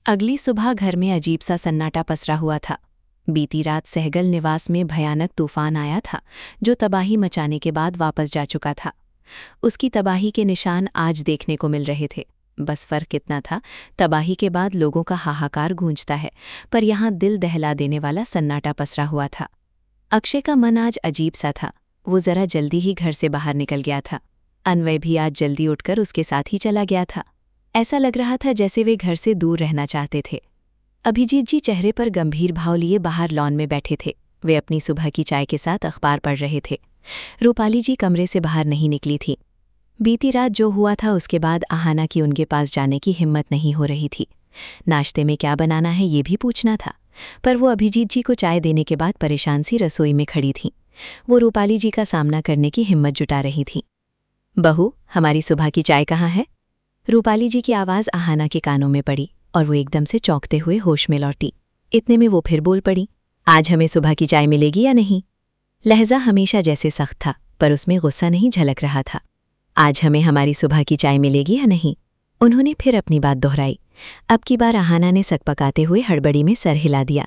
अगली सुबह घर में अजीब सा सन्नाटा पसरा हुआ था। बीती रात सहगल निवास में भयानक तूफान आया था, जो तबाही मचाने के बाद वापस जा चुका था। उसकी तबाही के निशान आज देखने को मिल रहे थे। बस फर्क इतना था, तबाही के बाद लोगों का हाहाकार गूंजता है, पर यहाँ दिल दहला देने वाला सन्नाटा पसरा हुआ था। अक्षय का मन आज अजीब सा था। वो जरा जल्दी ही घर से बाहर निकल गया था। अन्वय भी आज जल्दी उठकर उसके साथ ही चला गया था। ऐसा लग रहा था जैसे वे घर से दूर रहना चाहते थे। अभिजीत जी चेहरे पर गंभीर भाव लिए बाहर लॉन में बैठे थे। वे अपनी सुबह की चाय के साथ अखबार पढ़ रहे थे। रूपाली जी कमरे से बाहर नहीं निकली थी। बीती रात जो हुआ था उसके बाद आहाना की उनके पास जाने की हिम्मत नहीं हो रही थी। नाश्ते में क्या बनाना है ये भी पूछना था, पर वो अभिजीत जी को चाय देने के बाद परेशान सी रसोई में खड़ी थीं। वो रूपाली जी का सामना करने की हिम्मत जुटा रही थीं। बहू, हमारी सुबह की चाय कहाँ है? रूपाली जी की आवाज़ आहाना के कानों में पड़ी और वो एकदम से चौंकते हुए होश में लौटी। इतने में वो फिर बोल पड़ी, आज हमें सुबह की चाय मिलेगी या नहीं? लहजा हमेशा जैसे सख्त था, पर उसमें गुस्सा नहीं झलक रहा था। आज हमें हमारी सुबह की चाय मिलेगी या नहीं? उन्होंने फिर अपनी बात दोहराई। अब की बार आहाना ने सकपकाते हुए हड़बड़ी में सर हिला दिया।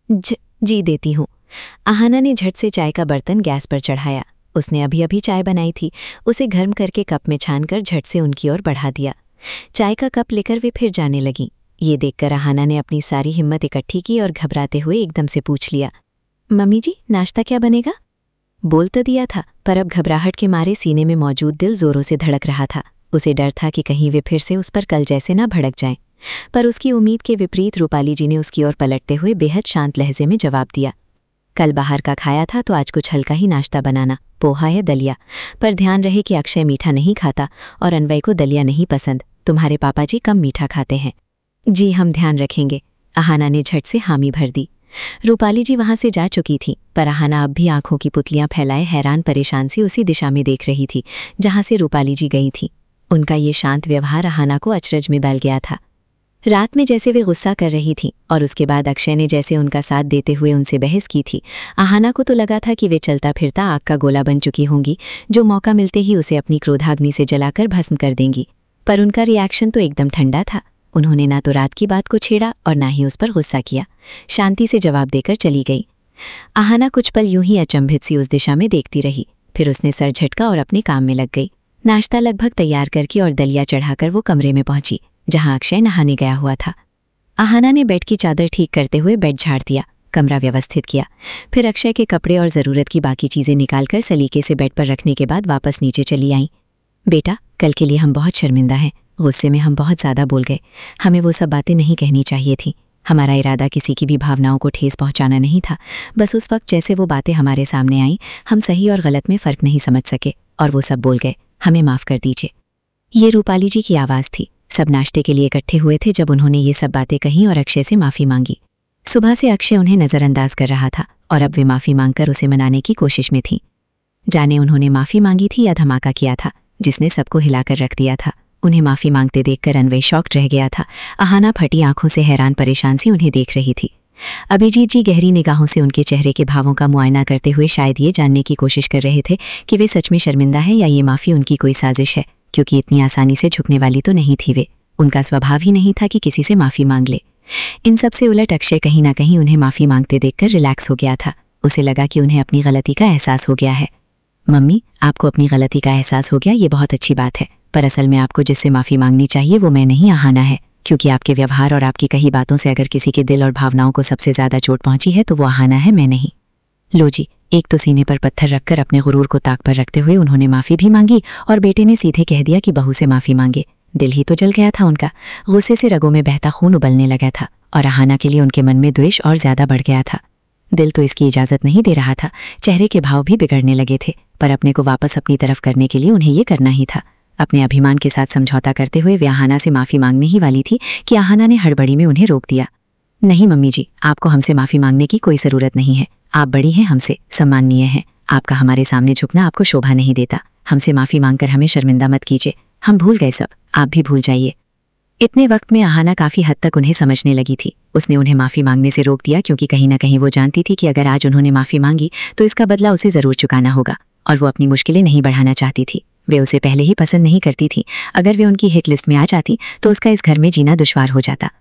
जी देती हूँ। आहाना ने झट से चाय का बर्तन गैस पर चढ़ाया। उसने अभी अभी चाय बनाई थी। उसे गर्म करके कप में छानकर झट से उनकी ओर बढ़ा दिया। चाय का कप लेकर वे फिर जाने लगीं। ये देखकर आहाना ने अपनी सारी हिम्मत इकट्ठी की और घबराते हुए एकदम से पूछ लिया, मम्मी जी, नाश्ता क्या बनेगा? बोल तो दिया था, पर अब घबराहट के मारे सीने में मौजूद दिल जोरों से धड़क रहा था। उसे डर था कि कहीं वे फिर से उस पर कल जैसे ना भड़क जाएं। पर उसकी उम्मीद के विपरीत रूपाली जी ने उसकी ओर पलटते हुए बेहद शांत लहजे में जवाब दिया, कल बाहर का खाया था तो आज कुछ हल्का ही नाश्ता बनाना, पोहा या दलिया। पर ध्यान रहे कि अक्षय मीठा नहीं खाता और अन्वय को दलिया नहीं पसंद। तुम्हारे पापा जी कम मीठा खाते हैं। जी, हम ध्यान रखेंगे। आहाना ने झट से हामी भर दी। रूपाली जी वहां से जा चुकी थी, पर आहाना अब भी आंखों की पुतलियां फैलाए हैरान परेशान सी उसी दिशा में देख रही थी जहां से रूपाली जी गई थी। उनका ये शांत व्यवहार आहाना को अचरज में डाल गया था। रात में जैसे वे गुस्सा कर रही थीं और उसके बाद अक्षय ने जैसे उनका साथ देते हुए उनसे बहस की थी, आहाना को तो लगा था कि वे चलता फिरता आग का गोला बन चुकी होंगी, जो मौका मिलते ही उसे अपनी क्रोधाग्नि से जलाकर भस्म कर देंगी। पर उनका रिएक्शन तो एकदम ठंडा था। उन्होंने ना तो रात की बात को छेड़ा और ना ही उस पर गुस्सा किया। शांति से जवाब देकर चली गई। आहाना कुछ पल यूं ही अचंभित सी उस दिशा में देखती रही। फिर उसने सर झटका और अपने काम में लग गई। नाश्ता लगभग तैयार करके और दलिया चढ़ाकर वो कमरे में पहुंची जहां अक्षय नहाने गया हुआ था। आहाना ने बेड की चादर ठीक करते हुए बेड झाड़ दिया, कमरा व्यवस्थित किया। फिर अक्षय के कपड़े और ज़रूरत की बाकी चीज़ें निकालकर सलीके से बेड पर रखने के बाद वापस नीचे चली आईं। बेटा, कल के लिए हम बहुत शर्मिंदा हैं। गुस्से में हम बहुत ज़्यादा बोल गए। हमें वो सब बातें नहीं कहनी चाहिए थी। हमारा इरादा किसी की भी भावनाओं को ठेस पहुंचाना नहीं था। बस उस वक्त जैसे वो बातें हमारे सामने आईं, हम सही और गलत में फ़र्क नहीं समझ सके और वो सब बोल गए। हमें माफ़ कर दीजिए। ये रूपाली जी की आवाज़ थी। सब नाश्ते के लिए इकट्ठे हुए थे जब उन्होंने ये सब बातें कहीं और अक्षय से माफ़ी मांगी। सुबह से अक्षय उन्हें नज़रअंदाज कर रहा था और अब वे माफ़ी मांगकर उसे मनाने की कोशिश में थीं। जाने उन्होंने माफ़ी मांगी थी या धमाका किया था जिसने सबको हिलाकर रख दिया था। उन्हें माफ़ी मांगते देखकर अन्वय शॉक्ड रह गया था। आहाना फटी आंखों से हैरान परेशान सी उन्हें देख रही थी। अभिजीत जी गहरी निगाहों से उनके चेहरे के भावों का मुआयना करते हुए शायद ये जानने की कोशिश कर रहे थे कि वे सच में शर्मिंदा हैं या ये माफ़ी उनकी कोई साजिश है, क्योंकि इतनी आसानी से झुकने वाली तो नहीं थी वे। उनका स्वभाव ही नहीं था कि किसी से माफ़ी मांग ले। इन सब से उलट अक्षय कहीं ना कहीं उन्हें माफ़ी मांगते देखकर रिलैक्स हो गया था। उसे लगा कि उन्हें अपनी गलती का एहसास हो गया है। मम्मी, आपको अपनी गलती का एहसास हो गया, ये बहुत अच्छी बात है। पर असल में आपको जिससे माफ़ी मांगनी चाहिए वो मैं नहीं, आहाना है। क्योंकि आपके व्यवहार और आपकी कही बातों से अगर किसी के दिल और भावनाओं को सबसे ज़्यादा चोट पहुंची है तो वो आहाना है, मैं नहीं। लो जी। एक तो सीने पर पत्थर रखकर अपने गुरूर को ताक पर रखते हुए उन्होंने माफ़ी भी मांगी और बेटे ने सीधे कह दिया कि बहू से माफ़ी मांगे। दिल ही तो जल गया था उनका। गुस्से से रगों में बहता खून उबलने लगा था और आहाना के लिए उनके मन में द्वेष और ज़्यादा बढ़ गया था। दिल तो इसकी इजाज़त नहीं दे रहा था। चेहरे के भाव भी बिगड़ने लगे थे, पर अपने को वापस अपनी तरफ करने के लिए उन्हें ये करना ही था। अपने अभिमान के साथ समझौता करते हुए वे आहाना से माफ़ी मांगने ही वाली थी कि आहाना ने हड़बड़ी में उन्हें रोक दिया। नहीं मम्मी जी, आपको हमसे माफ़ी मांगने की कोई ज़रूरत नहीं है। आप बड़ी हैं, हमसे सम्माननीय हैं। आपका हमारे सामने झुकना आपको शोभा नहीं देता। हमसे माफ़ी मांगकर हमें शर्मिंदा मत कीजिए। हम भूल गए सब, आप भी भूल जाइए। इतने वक्त में आहाना काफ़ी हद तक उन्हें समझने लगी थी। उसने उन्हें माफ़ी मांगने से रोक दिया क्योंकि कहीं ना कहीं वो जानती थी कि अगर आज उन्होंने माफ़ी मांगी तो इसका बदला उसे ज़रूर चुकाना होगा और वो अपनी मुश्किलें नहीं बढ़ाना चाहती थी। वे उसे पहले ही पसंद नहीं करती थी। अगर वे उनकी हिट लिस्ट में आ जाती तो उसका इस घर में जीना दुश्वार हो जाता।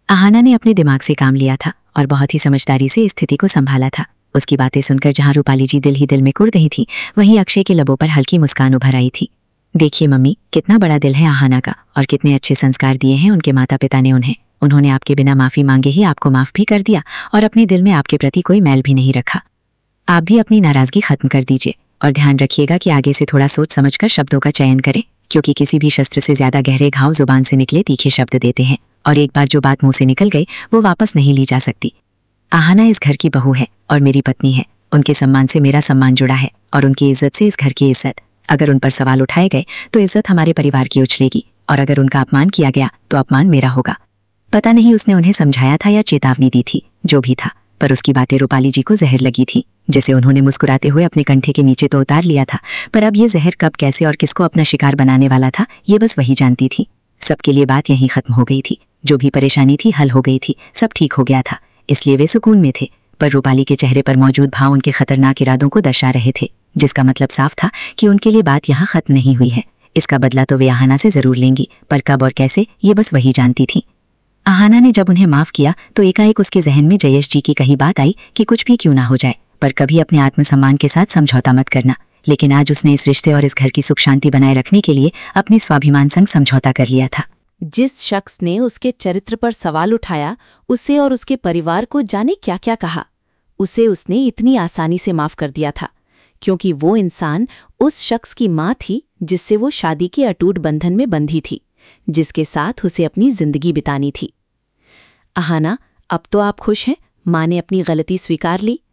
आहाना ने अपने दिमाग से काम लिया था और बहुत ही समझदारी से स्थिति को संभाला था। उसकी बातें सुनकर जहां रूपाली जी दिल ही दिल में कुड़ गई थी, वहीं अक्षय के लबों पर हल्की मुस्कान उभर आई थी। देखिए मम्मी, कितना बड़ा दिल है आहाना का और कितने अच्छे संस्कार दिए हैं उनके माता पिता ने उन्हें। उन्होंने आपके बिना माफी मांगे ही आपको माफ भी कर दिया और अपने दिल में आपके प्रति कोई मैल भी नहीं रखा। आप भी अपनी नाराजगी खत्म कर दीजिए और ध्यान रखिएगा कि आगे से थोड़ा सोच समझकर शब्दों का चयन करें, क्योंकि किसी भी शस्त्र से ज्यादा गहरे घाव जुबान से निकले तीखे शब्द देते हैं और एक बार जो बात मुंह से निकल गई वो वापस नहीं ली जा सकती। आहाना इस घर की बहू है और मेरी पत्नी है। उनके सम्मान से मेरा सम्मान जुड़ा है और उनकी इज्जत से इस घर की इज्जत। अगर उन पर सवाल उठाए गए तो इज्जत हमारे परिवार की उछलेगी और अगर उनका अपमान किया गया तो अपमान मेरा होगा। पता नहीं उसने उन्हें समझाया था या चेतावनी दी थी, जो भी था, पर उसकी बातें रूपाली जी को जहर लगी थी, जिसे उन्होंने मुस्कुराते हुए अपने कंठे के नीचे तो उतार लिया था, पर अब ये जहर कब, कैसे और किसको अपना शिकार बनाने वाला था, ये बस वही जानती थी। सबके लिए बात यहीं खत्म हो गई थी। जो भी परेशानी थी हल हो गई थी, सब ठीक हो गया था, इसलिए वे सुकून में थे। पर रूपाली के चेहरे पर मौजूद भाव उनके खतरनाक इरादों को दर्शा रहे थे, जिसका मतलब साफ था कि उनके लिए बात यहाँ खत्म नहीं हुई है। इसका बदला तो वे आहाना से जरूर लेंगी, पर कब और कैसे ये बस वही जानती थी। आहाना ने जब उन्हें माफ किया तो एकाएक उसके जहन में जयेश जी की कही बात आई कि कुछ भी क्यों ना हो जाए, पर कभी अपने आत्मसम्मान के साथ समझौता मत करना। लेकिन आज उसने इस रिश्ते और इस घर की सुख शांति बनाए रखने के लिए अपने स्वाभिमान संग समझौता कर लिया था। जिस शख्स ने उसके चरित्र पर सवाल उठाया, उसे और उसके परिवार को जाने क्या क्या कहा, उसे उसने इतनी आसानी से माफ कर दिया था, क्योंकि वो इंसान उस शख्स की माँ थी जिससे वो शादी के अटूट बंधन में बंधी थी, जिसके साथ उसे अपनी जिंदगी बितानी थी। आहाना, अब तो आप खुश हैं? माँ ने अपनी गलती स्वीकार ली?